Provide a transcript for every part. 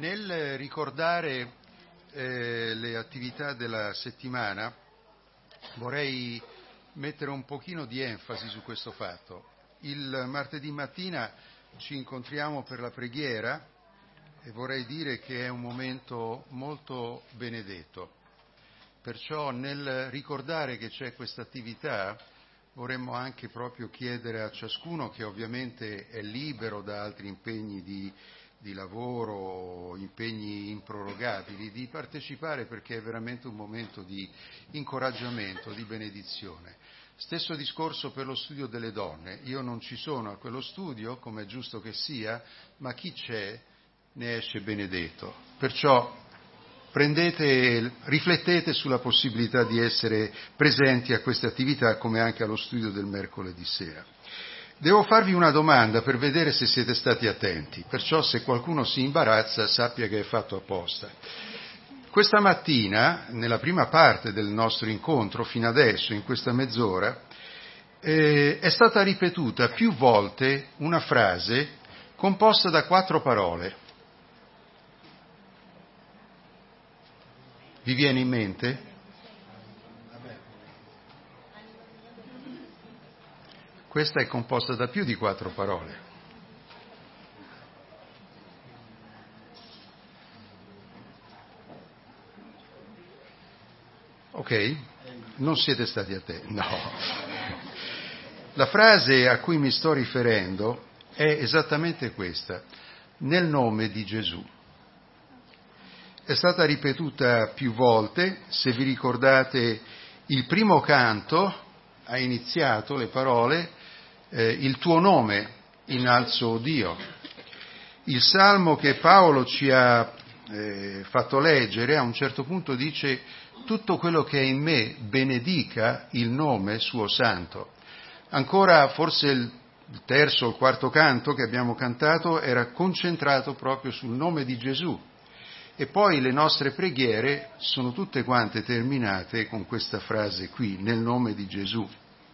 Nel ricordare le attività della settimana vorrei mettere un pochino di enfasi su questo fatto. Il martedì mattina ci incontriamo per la preghiera e vorrei dire che è un momento molto benedetto. Perciò nel ricordare che c'è questa attività vorremmo anche proprio chiedere a ciascuno, che ovviamente è libero da altri impegni di lavoro, impegni improrogabili, di partecipare, perché è veramente un momento di incoraggiamento, di benedizione. Stesso discorso per lo studio delle donne. Io non ci sono a quello studio, come è giusto che sia, ma chi c'è ne esce benedetto. Perciò riflettete sulla possibilità di essere presenti a queste attività, come anche allo studio del mercoledì sera. Devo farvi una domanda per vedere se siete stati attenti, perciò se qualcuno si imbarazza sappia che è fatto apposta. Questa mattina, nella prima parte del nostro incontro, fino adesso, in questa mezz'ora, è stata ripetuta più volte una frase composta da 4 parole. Vi viene in mente? Questa è composta da più di 4 parole. Ok? Non siete stati attenti? No. La frase a cui mi sto riferendo è esattamente questa: nel nome di Gesù. È stata ripetuta più volte. Se vi ricordate, il primo canto ha iniziato le parole il tuo nome innalzo, o Dio. Il salmo che Paolo ci ha fatto leggere a un certo punto dice: tutto quello che è in me benedica il nome suo santo. Ancora forse il terzo o il quarto canto che abbiamo cantato era concentrato proprio sul nome di Gesù. E poi le nostre preghiere sono tutte quante terminate con questa frase qui, nel nome di Gesù.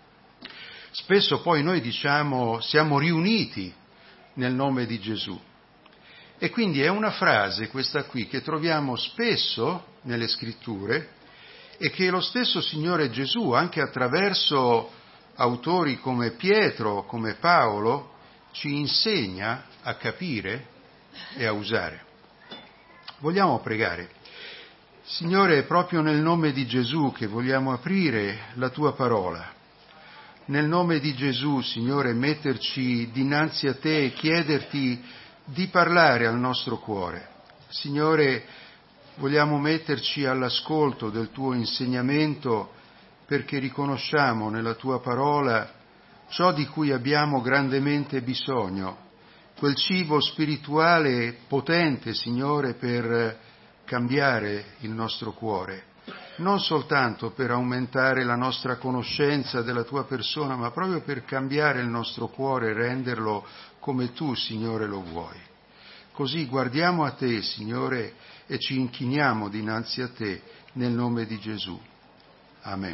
Spesso poi noi diciamo siamo riuniti nel nome di Gesù. E quindi è una frase, questa qui, che troviamo spesso nelle scritture e che lo stesso Signore Gesù, anche attraverso autori come Pietro, come Paolo, ci insegna a capire e a usare. Vogliamo pregare. Signore, è proprio nel nome di Gesù che vogliamo aprire la tua parola. Nel nome di Gesù, Signore, metterci dinanzi a te e chiederti di parlare al nostro cuore. Signore, vogliamo metterci all'ascolto del tuo insegnamento, perché riconosciamo nella tua parola ciò di cui abbiamo grandemente bisogno, quel cibo spirituale potente, Signore, per cambiare il nostro cuore, non soltanto per aumentare la nostra conoscenza della tua persona, ma proprio per cambiare il nostro cuore e renderlo come tu, Signore, lo vuoi. Così guardiamo a te, Signore, e ci inchiniamo dinanzi a te nel nome di Gesù. Amen.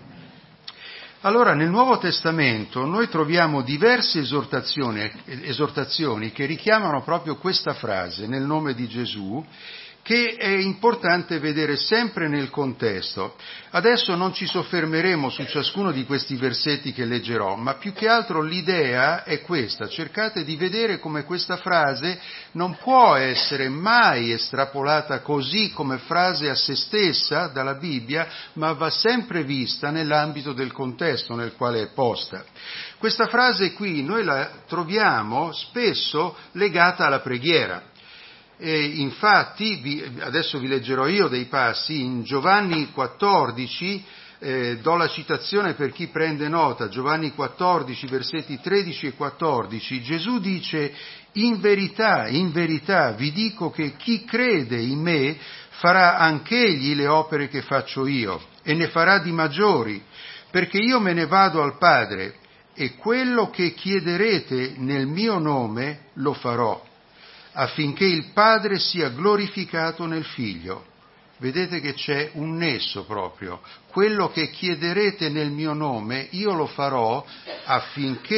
Allora, nel Nuovo Testamento noi troviamo diverse esortazioni che richiamano proprio questa frase, nel nome di Gesù, che è importante vedere sempre nel contesto. Adesso non ci soffermeremo su ciascuno di questi versetti che leggerò, ma più che altro l'idea è questa: cercate di vedere come questa frase non può essere mai estrapolata così come frase a se stessa dalla Bibbia, ma va sempre vista nell'ambito del contesto nel quale è posta. Questa frase qui noi la troviamo spesso legata alla preghiera. E infatti, adesso vi leggerò io dei passi, in Giovanni 14, do la citazione per chi prende nota, Giovanni 14, versetti 13 e 14, Gesù dice: in verità vi dico che chi crede in me farà anch'egli le opere che faccio io, e ne farà di maggiori, perché io me ne vado al Padre, e quello che chiederete nel mio nome lo farò, affinché il Padre sia glorificato nel Figlio. Vedete che c'è un nesso proprio. Quello che chiederete nel mio nome io lo farò, affinché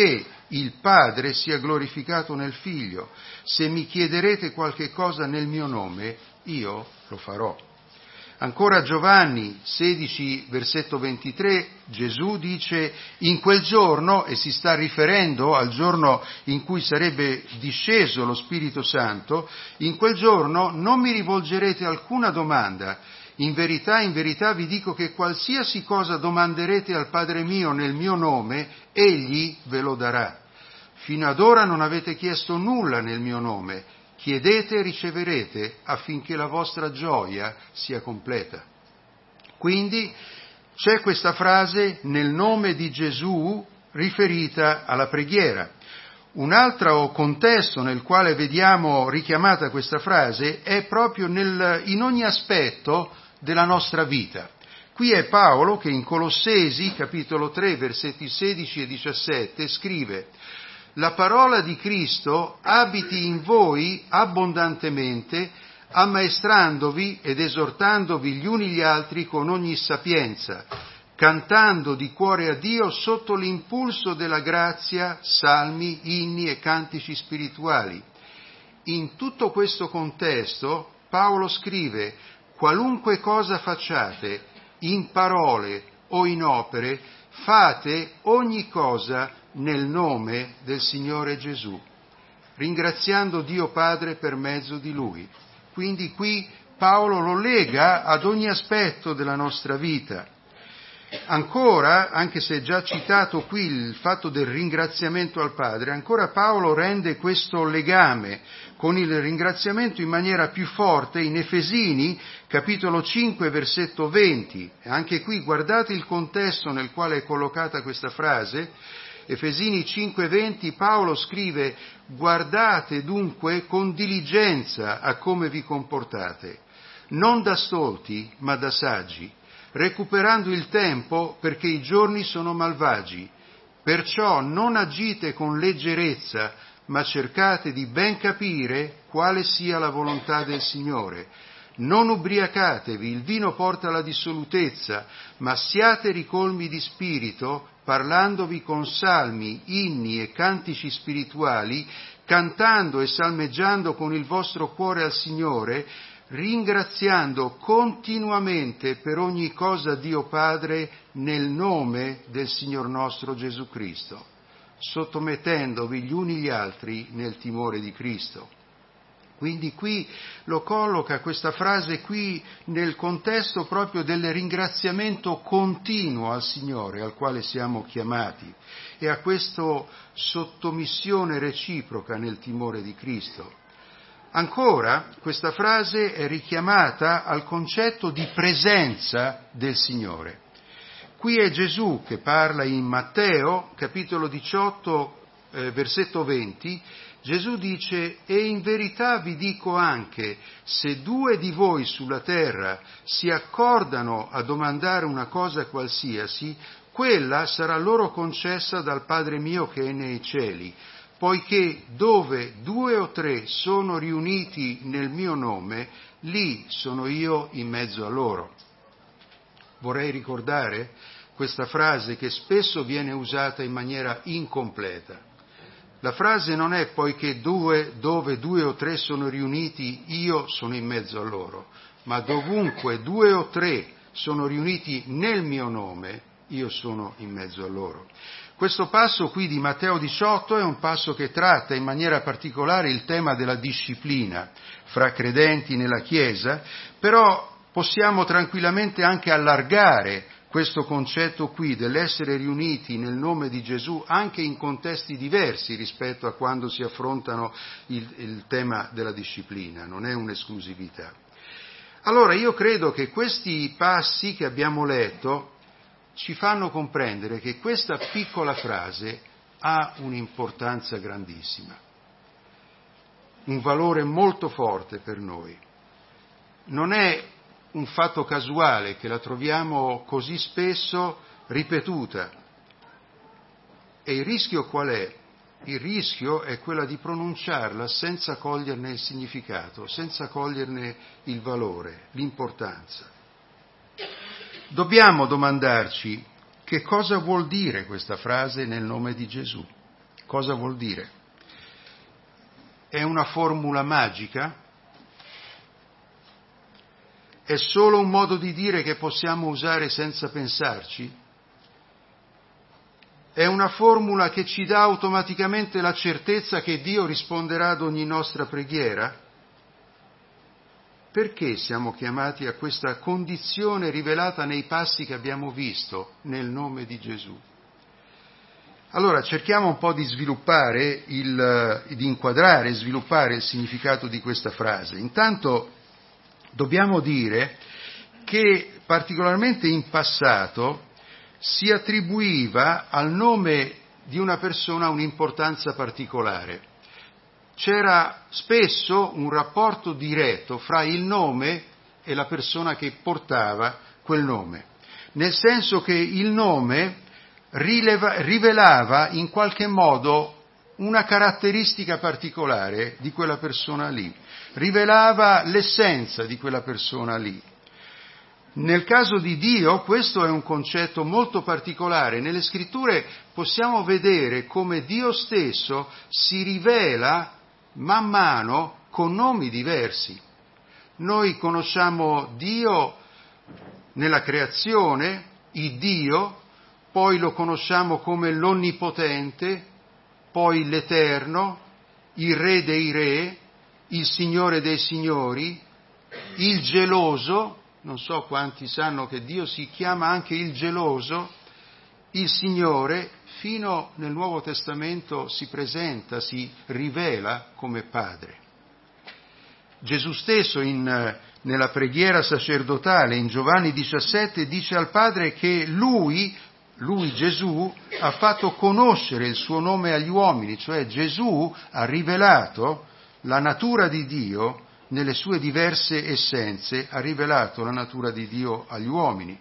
il Padre sia glorificato nel Figlio. Se mi chiederete qualche cosa nel mio nome, io lo farò. Ancora Giovanni 16, versetto 23, Gesù dice: in quel giorno, e si sta riferendo al giorno in cui sarebbe disceso lo Spirito Santo, in quel giorno non mi rivolgerete alcuna domanda. In verità vi dico che qualsiasi cosa domanderete al Padre mio nel mio nome, Egli ve lo darà. Fino ad ora non avete chiesto nulla nel mio nome. Chiedete e riceverete affinché la vostra gioia sia completa. Quindi c'è questa frase nel nome di Gesù riferita alla preghiera. Un altro contesto nel quale vediamo richiamata questa frase è proprio in ogni aspetto della nostra vita. Qui è Paolo che in Colossesi, capitolo 3, versetti 16 e 17, scrive: la parola di Cristo abiti in voi abbondantemente, ammaestrandovi ed esortandovi gli uni gli altri con ogni sapienza, cantando di cuore a Dio sotto l'impulso della grazia, salmi, inni e cantici spirituali. In tutto questo contesto Paolo scrive: qualunque cosa facciate, in parole o in opere, fate ogni cosa nel nome del Signore Gesù, ringraziando Dio Padre per mezzo di Lui. Quindi qui Paolo lo lega ad ogni aspetto della nostra vita. Ancora, anche se è già citato qui il fatto del ringraziamento al Padre, ancora Paolo rende questo legame con il ringraziamento in maniera più forte in Efesini, capitolo 5, versetto 20. Anche qui guardate il contesto nel quale è collocata questa frase. Efesini 5:20, Paolo scrive: guardate dunque con diligenza a come vi comportate, non da stolti ma da saggi, recuperando il tempo perché i giorni sono malvagi. Perciò non agite con leggerezza, ma cercate di ben capire quale sia la volontà del Signore. Non ubriacatevi, il vino porta alla dissolutezza, ma siate ricolmi di spirito, parlandovi con salmi, inni e cantici spirituali, cantando e salmeggiando con il vostro cuore al Signore, ringraziando continuamente per ogni cosa Dio Padre nel nome del Signor nostro Gesù Cristo, sottomettendovi gli uni gli altri nel timore di Cristo. Quindi qui lo colloca questa frase qui nel contesto proprio del ringraziamento continuo al Signore al quale siamo chiamati e a questa sottomissione reciproca nel timore di Cristo. Ancora, questa frase è richiamata al concetto di presenza del Signore. Qui è Gesù che parla in Matteo, capitolo 18, versetto 20, Gesù dice: e in verità vi dico anche, se 2 di voi sulla terra si accordano a domandare una cosa qualsiasi, quella sarà loro concessa dal Padre mio che è nei cieli, poiché dove 2 o 3 sono riuniti nel mio nome, lì sono io in mezzo a loro. Vorrei ricordare questa frase che spesso viene usata in maniera incompleta. La frase non è poiché dove 2 o 3 sono riuniti, io sono in mezzo a loro, ma dovunque 2 o 3 sono riuniti nel mio nome, io sono in mezzo a loro. Questo passo qui di Matteo 18 è un passo che tratta in maniera particolare il tema della disciplina fra credenti nella Chiesa, però possiamo tranquillamente anche allargare questo concetto qui dell'essere riuniti nel nome di Gesù anche in contesti diversi rispetto a quando si affrontano il tema della disciplina, non è un'esclusività. Allora io credo che questi passi che abbiamo letto ci fanno comprendere che questa piccola frase ha un'importanza grandissima, un valore molto forte per noi. Non è un fatto casuale che la troviamo così spesso ripetuta. E il rischio qual è? Il rischio è quella di pronunciarla senza coglierne il significato, senza coglierne il valore, l'importanza. Dobbiamo domandarci che cosa vuol dire questa frase nel nome di Gesù. Cosa vuol dire? È una formula magica? È solo un modo di dire che possiamo usare senza pensarci? È una formula che ci dà automaticamente la certezza che Dio risponderà ad ogni nostra preghiera? Perché siamo chiamati a questa condizione rivelata nei passi che abbiamo visto nel nome di Gesù? Allora cerchiamo un po' di sviluppare, di inquadrare e sviluppare il significato di questa frase. Intanto dobbiamo dire che particolarmente in passato si attribuiva al nome di una persona un'importanza particolare. C'era spesso un rapporto diretto fra il nome e la persona che portava quel nome, nel senso che il nome rivelava in qualche modo una caratteristica particolare di quella persona lì, rivelava l'essenza di quella persona lì. Nel caso di Dio questo è un concetto molto particolare. Nelle Scritture possiamo vedere come Dio stesso si rivela man mano con nomi diversi. Noi conosciamo Dio nella creazione, il Dio, poi lo conosciamo come l'Onnipotente, poi l'Eterno, il Re dei Re, il Signore dei Signori, il Geloso. Non so quanti sanno che Dio si chiama anche il Geloso, il Signore, fino nel Nuovo Testamento si presenta, si rivela come Padre. Gesù stesso nella preghiera sacerdotale in Giovanni 17 dice al Padre che lui Gesù ha fatto conoscere il suo nome agli uomini, cioè Gesù ha rivelato la natura di Dio nelle sue diverse essenze, ha rivelato la natura di Dio agli uomini.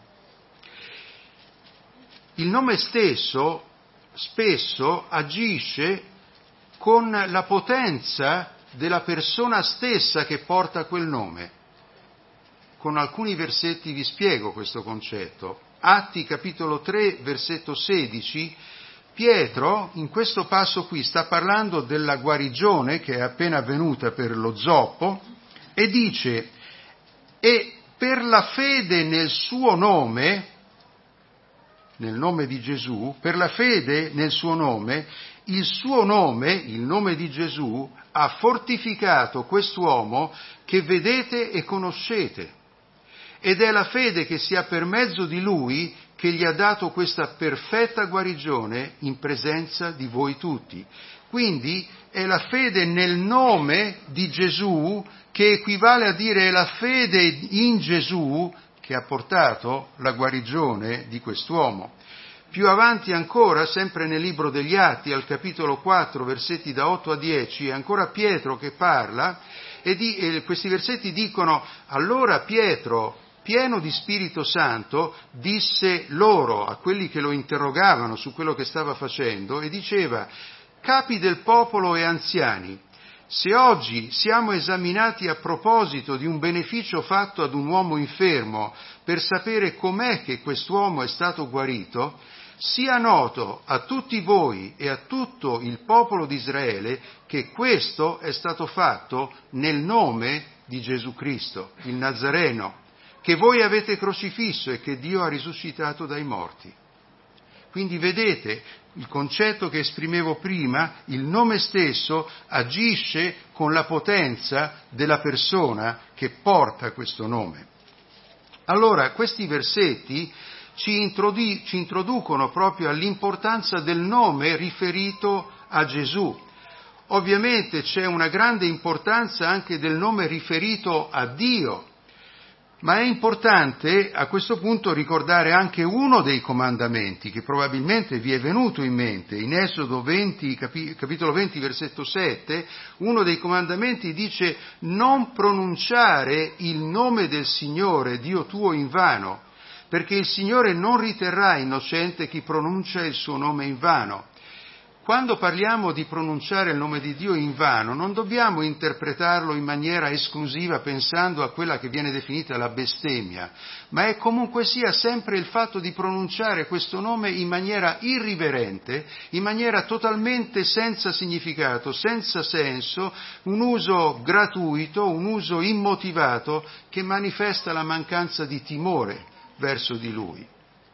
Il nome stesso spesso agisce con la potenza della persona stessa che porta quel nome. Con alcuni versetti vi spiego questo concetto. Atti capitolo 3, versetto 16, Pietro in questo passo qui sta parlando della guarigione che è appena avvenuta per lo zoppo e dice: e per la fede nel suo nome, nel nome di Gesù, per la fede nel suo nome, il nome di Gesù, ha fortificato quest'uomo che vedete e conoscete. Ed è la fede che sia per mezzo di lui che gli ha dato questa perfetta guarigione in presenza di voi tutti. Quindi è la fede nel nome di Gesù che equivale a dire è la fede in Gesù che ha portato la guarigione di quest'uomo. Più avanti ancora, sempre nel libro degli Atti, al capitolo 4, versetti da 8 a 10, è ancora Pietro che parla e questi versetti dicono: allora Pietro, pieno di Spirito Santo, disse loro, a quelli che lo interrogavano su quello che stava facendo, e diceva: capi del popolo e anziani, se oggi siamo esaminati a proposito di un beneficio fatto ad un uomo infermo per sapere com'è che quest'uomo è stato guarito, sia noto a tutti voi e a tutto il popolo di Israele che questo è stato fatto nel nome di Gesù Cristo, il Nazareno, che voi avete crocifisso e che Dio ha risuscitato dai morti. Quindi vedete il concetto che esprimevo prima, il nome stesso agisce con la potenza della persona che porta questo nome. Allora, questi versetti ci introducono proprio all'importanza del nome riferito a Gesù. Ovviamente c'è una grande importanza anche del nome riferito a Dio, ma è importante a questo punto ricordare anche uno dei comandamenti che probabilmente vi è venuto in mente. In Esodo 20, capitolo 20, versetto 7, uno dei comandamenti dice: non pronunciare il nome del Signore, Dio tuo, in vano, perché il Signore non riterrà innocente chi pronuncia il suo nome in vano. quando parliamo di pronunciare il nome di Dio invano, non dobbiamo interpretarlo in maniera esclusiva pensando a quella che viene definita la bestemmia, ma è comunque sia sempre il fatto di pronunciare questo nome in maniera irriverente, in maniera totalmente senza significato, senza senso, un uso gratuito, un uso immotivato che manifesta la mancanza di timore verso di Lui.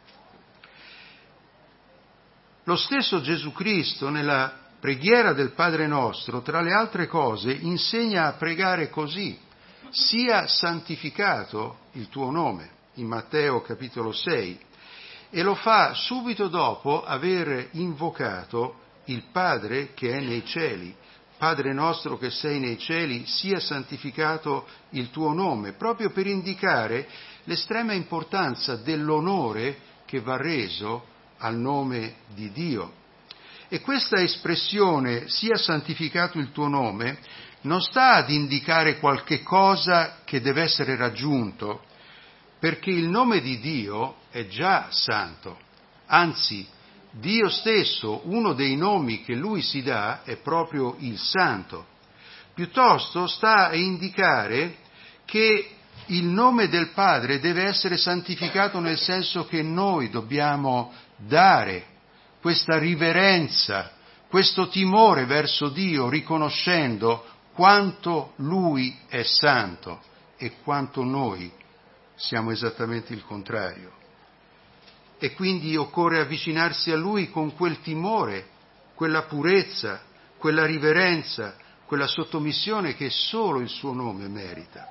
Lo stesso Gesù Cristo, nella preghiera del Padre nostro, tra le altre cose, insegna a pregare così: sia santificato il tuo nome, in Matteo capitolo 6, e lo fa subito dopo aver invocato il Padre che è nei cieli. Padre nostro che sei nei cieli, sia santificato il tuo nome, proprio per indicare l'estrema importanza dell'onore che va reso al nome di Dio. E questa espressione, sia santificato il tuo nome, non sta ad indicare qualche cosa che deve essere raggiunto, perché il nome di Dio è già santo. Anzi, Dio stesso, uno dei nomi che Lui si dà, è proprio il Santo. Piuttosto sta a indicare che il nome del Padre deve essere santificato nel senso che noi dobbiamo dare questa riverenza, questo timore verso Dio, riconoscendo quanto Lui è santo e quanto noi siamo esattamente il contrario. E quindi occorre avvicinarsi a Lui con quel timore, quella purezza, quella riverenza, quella sottomissione che solo il suo nome merita.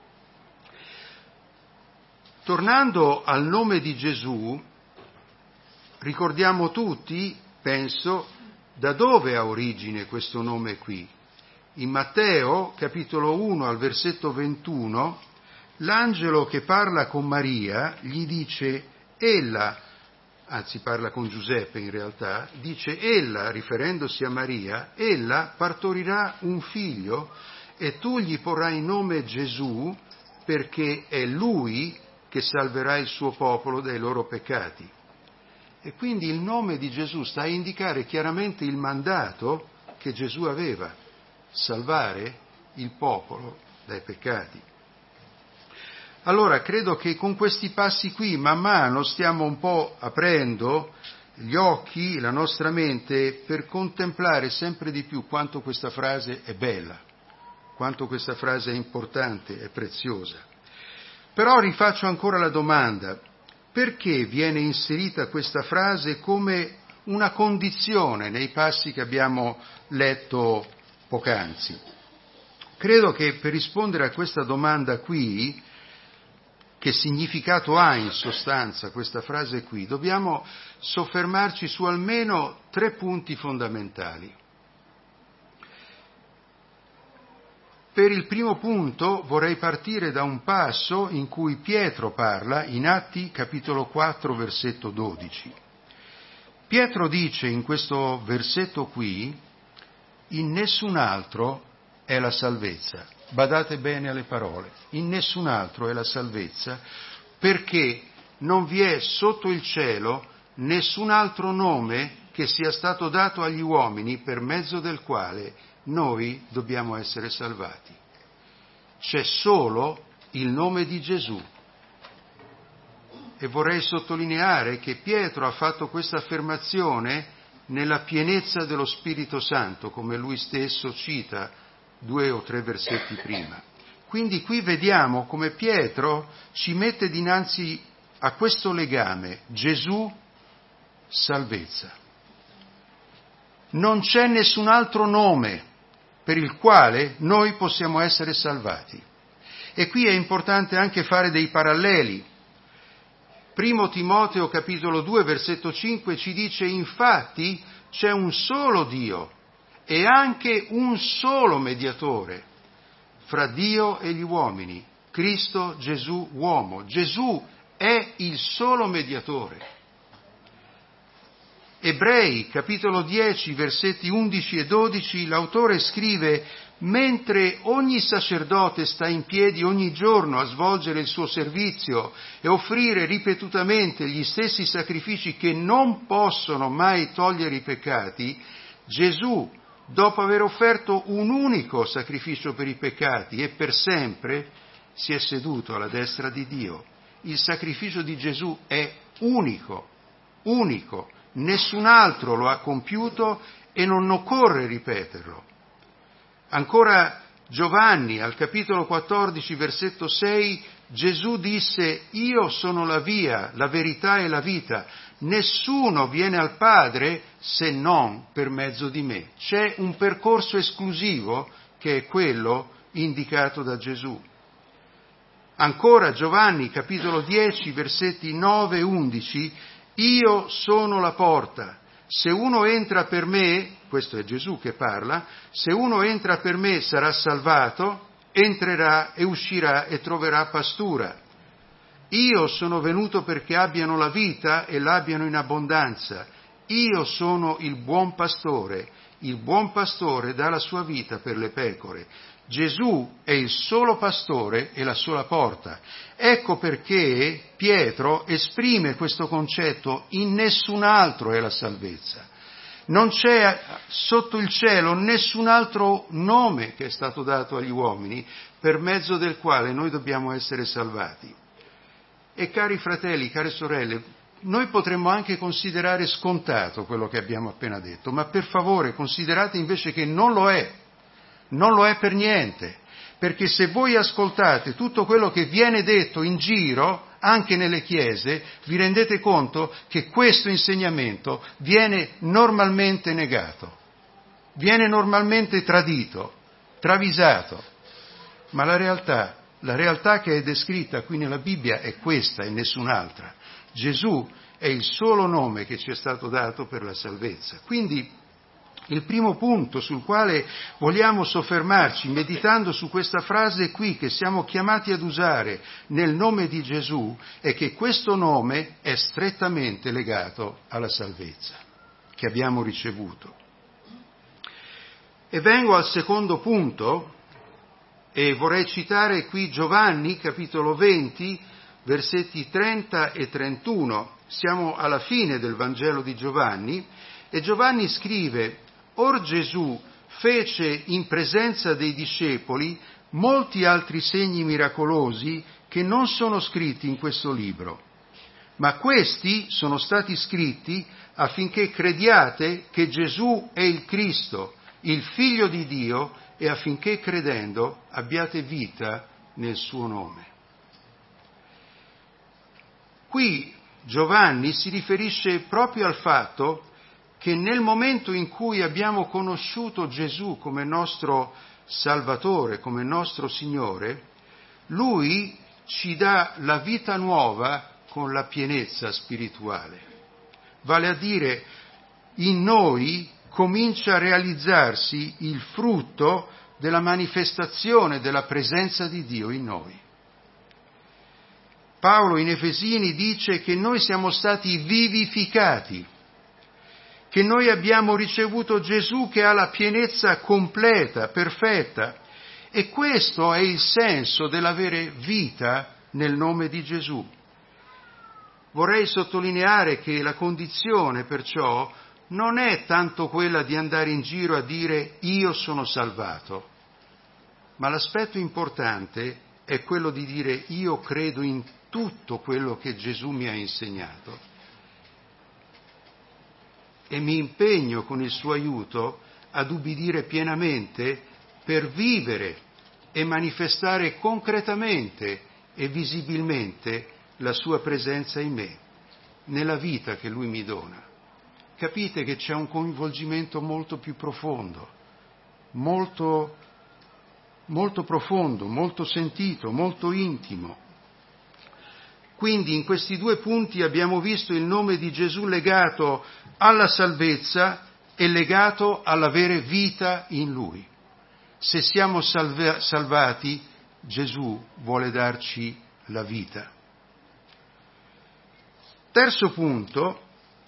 Tornando al nome di Gesù, ricordiamo tutti, penso, da dove ha origine questo nome qui. In Matteo, capitolo 1, al versetto 21, l'angelo che parla con Maria gli dice: ella, anzi parla con Giuseppe in realtà, dice ella, riferendosi a Maria, ella partorirà un figlio e tu gli porrai nome Gesù, perché è lui che salverà il suo popolo dai loro peccati. E quindi il nome di Gesù sta a indicare chiaramente il mandato che Gesù aveva: salvare il popolo dai peccati. Allora, credo che con questi passi qui, man mano, stiamo un po' aprendo gli occhi, la nostra mente, per contemplare sempre di più quanto questa frase è bella, quanto questa frase è importante, è preziosa. Però rifaccio ancora la domanda: perché viene inserita questa frase come una condizione nei passi che abbiamo letto poc'anzi? Credo che per rispondere a questa domanda qui, che significato ha in sostanza questa frase qui, dobbiamo soffermarci su almeno 3 punti fondamentali. Per il primo punto vorrei partire da un passo in cui Pietro parla in Atti capitolo 4 versetto 12. Pietro dice in questo versetto qui: in nessun altro è la salvezza. Badate bene alle parole: in nessun altro è la salvezza, perché non vi è sotto il cielo nessun altro nome che sia stato dato agli uomini per mezzo del quale noi dobbiamo essere salvati. C'è solo il nome di Gesù. E vorrei sottolineare che Pietro ha fatto questa affermazione nella pienezza dello Spirito Santo, come lui stesso cita 2 o 3 versetti prima. Quindi qui vediamo come Pietro ci mette dinanzi a questo legame: Gesù, salvezza. Non c'è nessun altro nome per il quale noi possiamo essere salvati. E qui è importante anche fare dei paralleli. Primo Timoteo capitolo 2 versetto 5 ci dice: infatti c'è un solo Dio e anche un solo mediatore fra Dio e gli uomini, Cristo Gesù uomo. Gesù è il solo mediatore. Ebrei, capitolo 10, versetti 11 e 12, l'autore scrive: mentre ogni sacerdote sta in piedi ogni giorno a svolgere il suo servizio e offrire ripetutamente gli stessi sacrifici che non possono mai togliere i peccati, Gesù, dopo aver offerto un unico sacrificio per i peccati e per sempre, si è seduto alla destra di Dio. Il sacrificio di Gesù è unico, nessun altro lo ha compiuto e non occorre ripeterlo. Ancora Giovanni, al capitolo 14, versetto 6, Gesù disse: io sono la via, la verità e la vita, nessuno viene al Padre se non per mezzo di me. C'è un percorso esclusivo che è quello indicato da Gesù. Ancora Giovanni, capitolo 10, versetti 9 e 11, io sono la porta, se uno entra per me, questo è Gesù che parla, se uno entra per me sarà salvato, entrerà e uscirà e troverà pastura. Io sono venuto perché abbiano la vita e l'abbiano in abbondanza. Io sono il buon pastore dà la sua vita per le pecore. Gesù è il solo pastore e la sola porta. Ecco perché Pietro esprime questo concetto: in nessun altro è la salvezza. Non c'è sotto il cielo nessun altro nome che è stato dato agli uomini per mezzo del quale noi dobbiamo essere salvati. E cari fratelli, care sorelle, noi potremmo anche considerare scontato quello che abbiamo appena detto, ma per favore considerate invece che non lo è per niente, perché se voi ascoltate tutto quello che viene detto in giro, anche nelle chiese, vi rendete conto che questo insegnamento viene normalmente negato, viene normalmente tradito, travisato, ma la realtà che è descritta qui nella Bibbia è questa e nessun'altra. Gesù è il solo nome che ci è stato dato per la salvezza. Quindi il primo punto sul quale vogliamo soffermarci, meditando su questa frase qui che siamo chiamati ad usare nel nome di Gesù, è che questo nome è strettamente legato alla salvezza che abbiamo ricevuto. E vengo al secondo punto, e vorrei citare qui Giovanni, capitolo 20, versetti 30 e 31. Siamo alla fine del Vangelo di Giovanni, e Giovanni scrive: Or Gesù fece in presenza dei discepoli molti altri segni miracolosi che non sono scritti in questo libro, ma questi sono stati scritti affinché crediate che Gesù è il Cristo, il Figlio di Dio, e affinché credendo abbiate vita nel suo nome. Qui Giovanni si riferisce proprio al fatto che nel momento in cui abbiamo conosciuto Gesù come nostro Salvatore, come nostro Signore, Lui ci dà la vita nuova con la pienezza spirituale. Vale a dire, in noi comincia a realizzarsi il frutto della manifestazione della presenza di Dio in noi. Paolo in Efesini dice che noi siamo stati vivificati, che noi abbiamo ricevuto Gesù che ha la pienezza completa, perfetta, e questo è il senso dell'avere vita nel nome di Gesù. Vorrei sottolineare che la condizione perciò non è tanto quella di andare in giro a dire io sono salvato, ma l'aspetto importante è quello di dire io credo in tutto quello che Gesù mi ha insegnato e mi impegno con il suo aiuto ad ubbidire pienamente per vivere e manifestare concretamente e visibilmente la sua presenza in me, nella vita che Lui mi dona. Capite che c'è un coinvolgimento molto più profondo, molto profondo, molto sentito, molto intimo. Quindi in questi due punti abbiamo visto il nome di Gesù legato alla salvezza e legato all'avere vita in Lui. Se siamo salvati, Gesù vuole darci la vita. Terzo punto,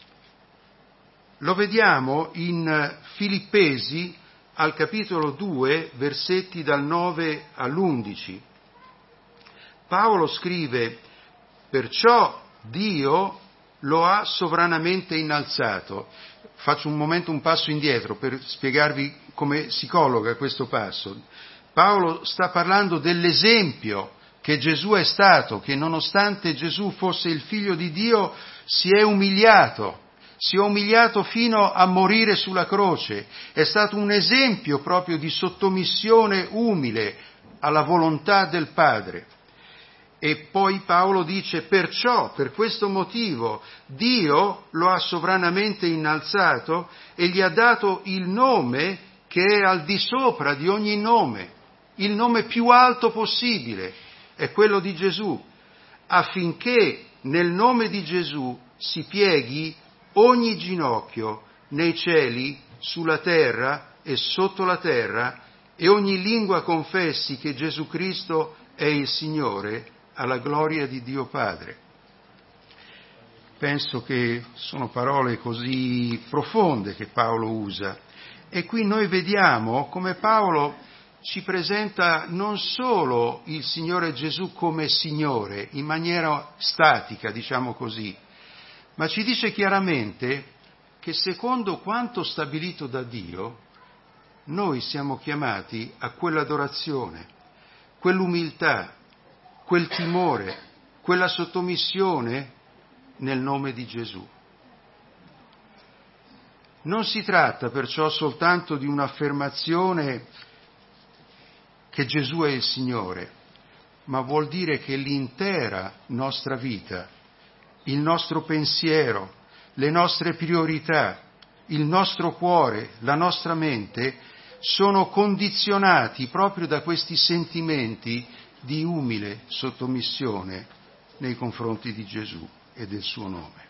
lo vediamo in Filippesi al capitolo 2, versetti dal 9 all'11. Paolo scrive: perciò Dio lo ha sovranamente innalzato. Faccio un passo indietro per spiegarvi come si colloca questo passo. Paolo sta parlando dell'esempio che Gesù è stato, che nonostante Gesù fosse il figlio di Dio, si è umiliato fino a morire sulla croce. È stato un esempio proprio di sottomissione umile alla volontà del Padre. E poi Paolo dice: perciò, per questo motivo, Dio lo ha sovranamente innalzato e gli ha dato il nome che è al di sopra di ogni nome, il nome più alto possibile, è quello di Gesù, affinché nel nome di Gesù si pieghi ogni ginocchio nei cieli, sulla terra e sotto la terra, e ogni lingua confessi che Gesù Cristo è il Signore, alla gloria di Dio Padre. Penso che sono parole così profonde che Paolo usa, e qui noi vediamo come Paolo ci presenta non solo il Signore Gesù come Signore, in maniera statica, diciamo così, ma ci dice chiaramente che secondo quanto stabilito da Dio, noi siamo chiamati a quell'adorazione, quell'umiltà, quel timore, quella sottomissione nel nome di Gesù. Non si tratta perciò soltanto di un'affermazione che Gesù è il Signore, ma vuol dire che l'intera nostra vita, il nostro pensiero, le nostre priorità, il nostro cuore, la nostra mente sono condizionati proprio da questi sentimenti di umile sottomissione nei confronti di Gesù e del suo nome.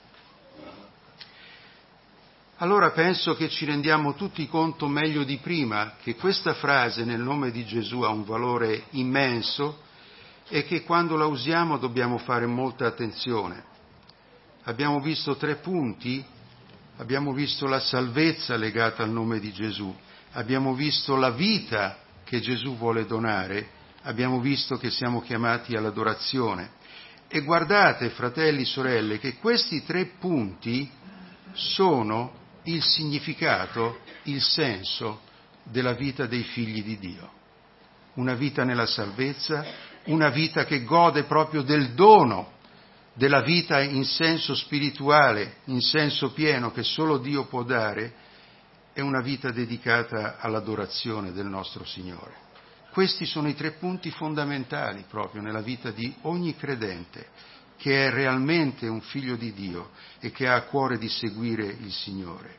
Allora penso che ci rendiamo tutti conto meglio di prima che questa frase nel nome di Gesù ha un valore immenso e che quando la usiamo dobbiamo fare molta attenzione. Abbiamo visto 3 punti, abbiamo visto la salvezza legata al nome di Gesù, abbiamo visto la vita che Gesù vuole donare, abbiamo visto che siamo chiamati all'adorazione. E guardate, fratelli e sorelle, che questi 3 punti sono il significato, il senso della vita dei figli di Dio. Una vita nella salvezza, una vita che gode proprio del dono della vita in senso spirituale, in senso pieno, che solo Dio può dare, e una vita dedicata all'adorazione del nostro Signore. Questi sono i 3 punti fondamentali proprio nella vita di ogni credente che è realmente un figlio di Dio e che ha a cuore di seguire il Signore.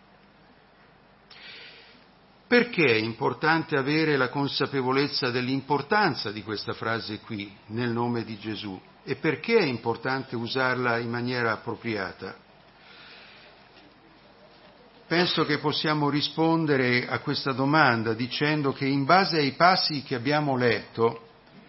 Perché è importante avere la consapevolezza dell'importanza di questa frase qui, nel nome di Gesù? E perché è importante usarla in maniera appropriata? Penso che possiamo rispondere a questa domanda dicendo che in base ai passi che abbiamo letto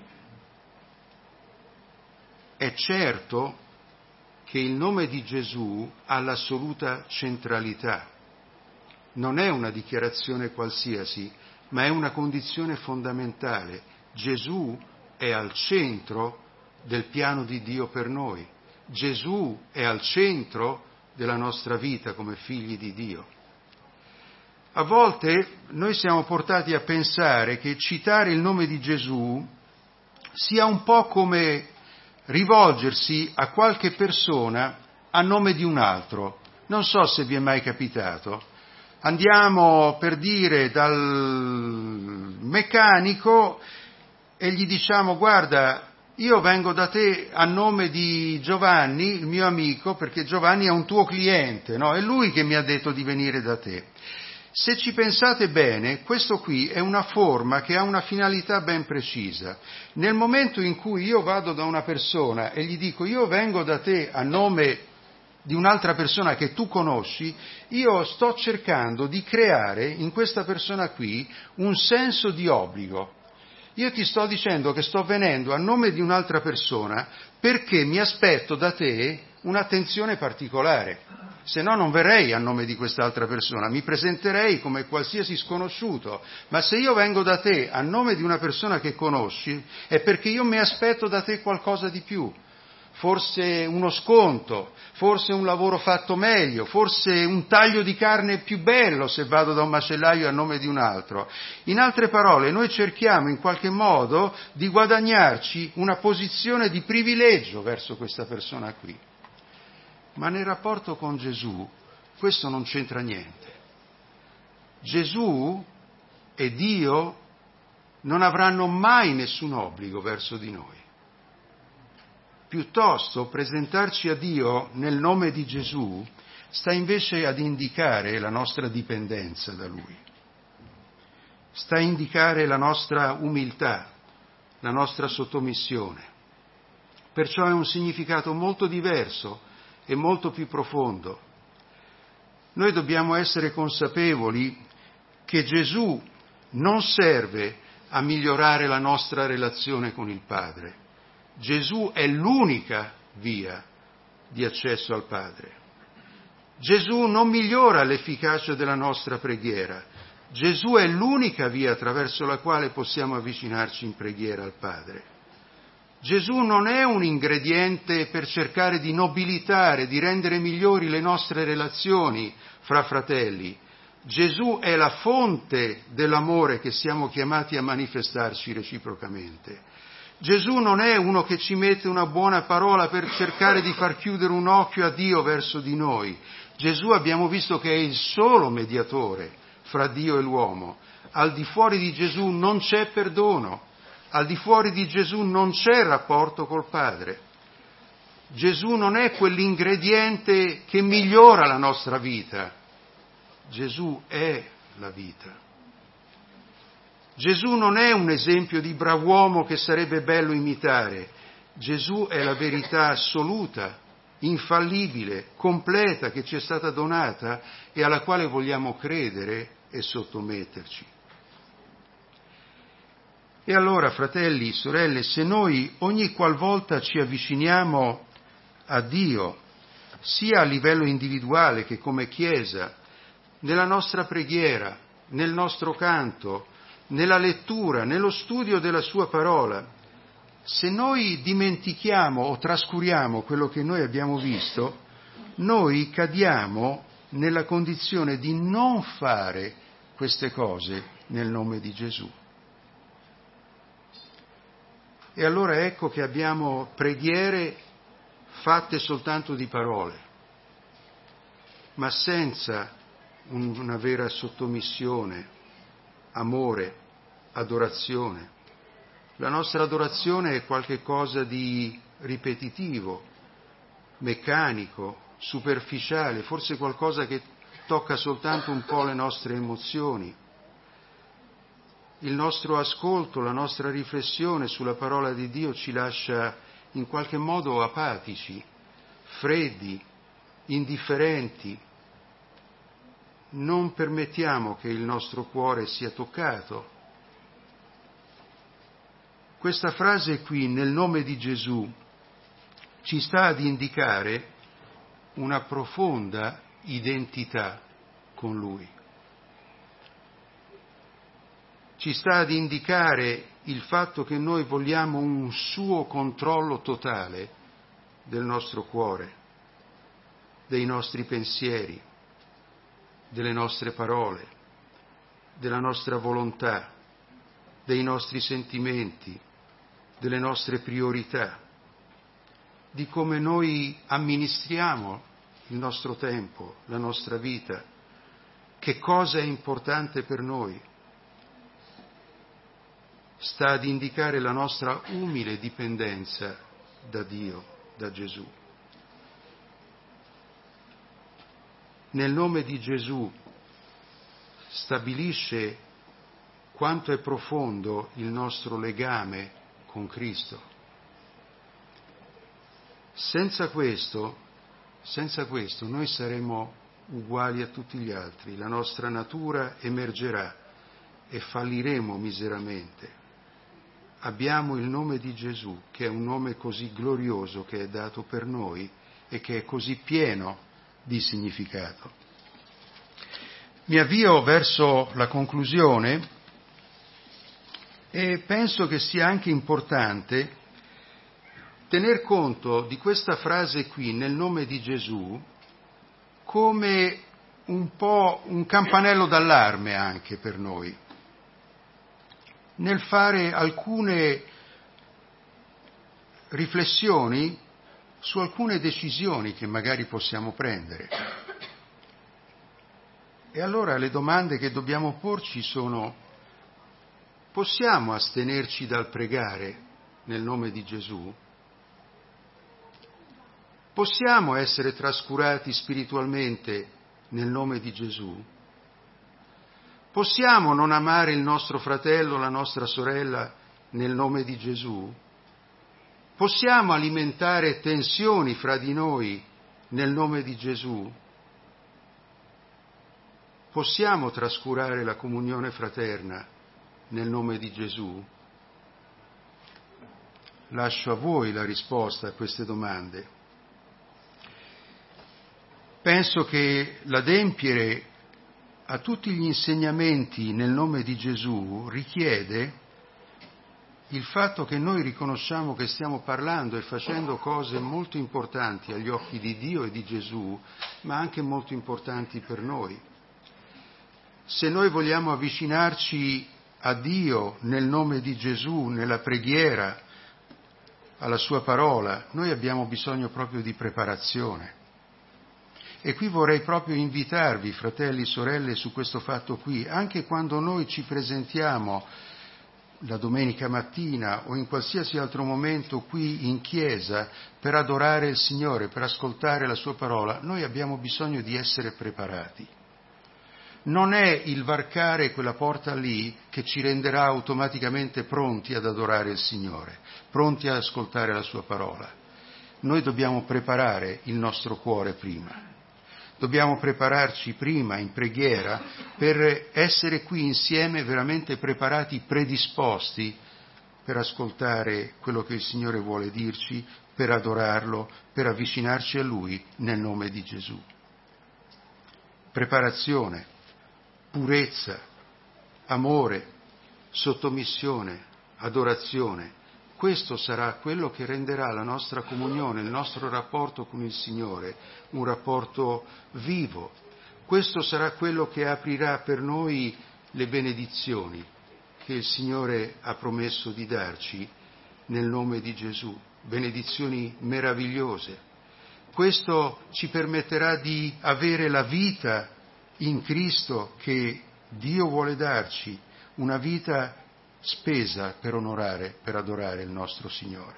è certo che il nome di Gesù ha l'assoluta centralità. Non è una dichiarazione qualsiasi, ma è una condizione fondamentale. Gesù è al centro del piano di Dio per noi. Gesù è al centro della nostra vita come figli di Dio. A volte noi siamo portati a pensare che citare il nome di Gesù sia un po' come rivolgersi a qualche persona a nome di un altro. Non so se vi è mai capitato. Andiamo, per dire, dal meccanico e gli diciamo: guarda, io vengo da te a nome di Giovanni, il mio amico, perché Giovanni è un tuo cliente, no? È lui che mi ha detto di venire da te. Se ci pensate bene, questo qui è una forma che ha una finalità ben precisa. Nel momento in cui io vado da una persona e gli dico: io vengo da te a nome di un'altra persona che tu conosci, io sto cercando di creare in questa persona qui un senso di obbligo. Io ti sto dicendo che sto venendo a nome di un'altra persona perché mi aspetto da te un'attenzione particolare, se no non verrei a nome di quest'altra persona, mi presenterei come qualsiasi sconosciuto, ma se io vengo da te a nome di una persona che conosci è perché io mi aspetto da te qualcosa di più. forse uno sconto, forse un lavoro fatto meglio, forse un taglio di carne più bello se vado da un macellaio a nome di un altro. In altre parole, noi cerchiamo in qualche modo di guadagnarci una posizione di privilegio verso questa persona qui. Ma nel rapporto con Gesù questo non c'entra niente. Gesù e Dio non avranno mai nessun obbligo verso di noi. Piuttosto, presentarci a Dio nel nome di Gesù sta invece ad indicare la nostra dipendenza da Lui. Sta a indicare la nostra umiltà, la nostra sottomissione. Perciò è un significato molto diverso e molto più profondo. Noi dobbiamo essere consapevoli che Gesù non serve a migliorare la nostra relazione con il Padre. Gesù è l'unica via di accesso al Padre. Gesù non migliora l'efficacia della nostra preghiera. Gesù è l'unica via attraverso la quale possiamo avvicinarci in preghiera al Padre. Gesù non è un ingrediente per cercare di nobilitare, di rendere migliori le nostre relazioni fra fratelli. Gesù è la fonte dell'amore che siamo chiamati a manifestarci reciprocamente. Gesù non è uno che ci mette una buona parola per cercare di far chiudere un occhio a Dio verso di noi. Gesù abbiamo visto che è il solo mediatore fra Dio e l'uomo. Al di fuori di Gesù non c'è perdono, al di fuori di Gesù non c'è rapporto col Padre. Gesù non è quell'ingrediente che migliora la nostra vita. Gesù è la vita. Gesù non è un esempio di brav'uomo che sarebbe bello imitare. Gesù è la verità assoluta, infallibile, completa che ci è stata donata e alla quale vogliamo credere e sottometterci. E allora, fratelli, sorelle, se noi ogni qualvolta ci avviciniamo a Dio, sia a livello individuale che come Chiesa, nella nostra preghiera, nel nostro canto, nella lettura, nello studio della sua parola, se noi dimentichiamo o trascuriamo quello che noi abbiamo visto, noi cadiamo nella condizione di non fare queste cose nel nome di Gesù. E allora ecco che abbiamo preghiere fatte soltanto di parole, ma senza una vera sottomissione, amore, adorazione. La nostra adorazione è qualche cosa di ripetitivo, meccanico, superficiale, forse qualcosa che tocca soltanto un po' le nostre emozioni. Il nostro ascolto, la nostra riflessione sulla parola di Dio ci lascia in qualche modo apatici, freddi, indifferenti. Non permettiamo che il nostro cuore sia toccato. Questa frase qui, nel nome di Gesù, ci sta ad indicare una profonda identità con Lui. Ci sta ad indicare il fatto che noi vogliamo un suo controllo totale del nostro cuore, dei nostri pensieri, delle nostre parole, della nostra volontà, dei nostri sentimenti, delle nostre priorità, di come noi amministriamo il nostro tempo, la nostra vita, che cosa è importante per noi. Sta ad indicare la nostra umile dipendenza da Dio, da Gesù. Nel nome di Gesù stabilisce quanto è profondo il nostro legame con Cristo. Senza questo noi saremo uguali a tutti gli altri, la nostra natura emergerà e falliremo miseramente. Abbiamo il nome di Gesù, che è un nome così glorioso che è dato per noi e che è così pieno di significato. Mi avvio verso la conclusione e penso che sia anche importante tener conto di questa frase qui, nel nome di Gesù, come un po' un campanello d'allarme anche per noi, nel fare alcune riflessioni su alcune decisioni che magari possiamo prendere. E allora le domande che dobbiamo porci sono: possiamo astenerci dal pregare nel nome di Gesù? Possiamo essere trascurati spiritualmente nel nome di Gesù? Possiamo non amare il nostro fratello, la nostra sorella nel nome di Gesù? Possiamo alimentare tensioni fra di noi nel nome di Gesù? Possiamo trascurare la comunione fraterna nel nome di Gesù? Lascio a voi la risposta a queste domande. Penso che l'adempiere a tutti gli insegnamenti nel nome di Gesù richiede il fatto che noi riconosciamo che stiamo parlando e facendo cose molto importanti agli occhi di Dio e di Gesù, ma anche molto importanti per noi. Se noi vogliamo avvicinarci a Dio nel nome di Gesù, nella preghiera, alla sua parola, noi abbiamo bisogno proprio di preparazione. E qui vorrei proprio invitarvi, fratelli, sorelle, su questo fatto qui. Anche quando noi ci presentiamo la domenica mattina o in qualsiasi altro momento qui in chiesa per adorare il Signore, per ascoltare la sua parola, noi abbiamo bisogno di essere preparati. Non è il varcare quella porta lì che ci renderà automaticamente pronti ad adorare il Signore, pronti ad ascoltare la sua parola. Noi dobbiamo preparare il nostro cuore prima. Dobbiamo prepararci prima in preghiera per essere qui insieme veramente preparati, predisposti per ascoltare quello che il Signore vuole dirci, per adorarlo, per avvicinarci a Lui nel nome di Gesù. Preparazione, purezza, amore, sottomissione, adorazione. Questo sarà quello che renderà la nostra comunione, il nostro rapporto con il Signore, un rapporto vivo. Questo sarà quello che aprirà per noi le benedizioni che il Signore ha promesso di darci nel nome di Gesù, benedizioni meravigliose. Questo ci permetterà di avere la vita in Cristo che Dio vuole darci, una vita spesa per onorare, per adorare il nostro Signore.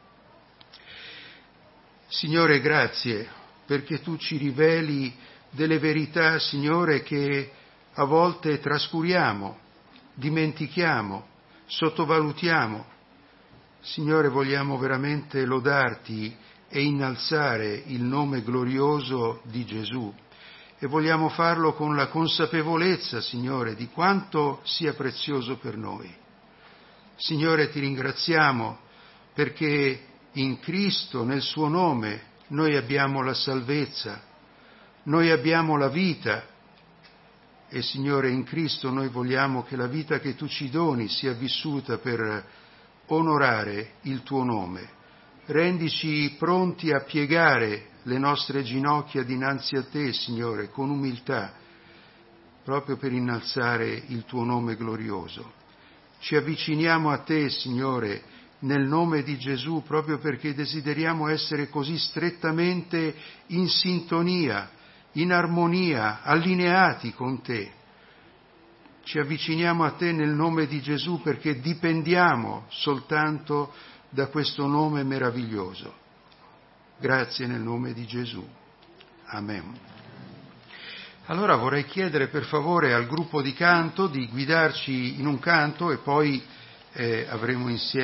Signore, grazie perché tu ci riveli delle verità, Signore, che a volte trascuriamo, dimentichiamo, sottovalutiamo. Signore, vogliamo veramente lodarti e innalzare il nome glorioso di Gesù e vogliamo farlo con la consapevolezza, Signore, di quanto sia prezioso per noi. Signore, ti ringraziamo perché in Cristo, nel suo nome, noi abbiamo la salvezza, noi abbiamo la vita e Signore, in Cristo noi vogliamo che la vita che tu ci doni sia vissuta per onorare il tuo nome. Rendici pronti a piegare le nostre ginocchia dinanzi a te, Signore, con umiltà, proprio per innalzare il tuo nome glorioso. Ci avviciniamo a te, Signore, nel nome di Gesù, proprio perché desideriamo essere così strettamente in sintonia, in armonia, allineati con te. Ci avviciniamo a te nel nome di Gesù perché dipendiamo soltanto da questo nome meraviglioso. Grazie nel nome di Gesù. Amen. Allora vorrei chiedere per favore al gruppo di canto di guidarci in un canto e poi avremo insieme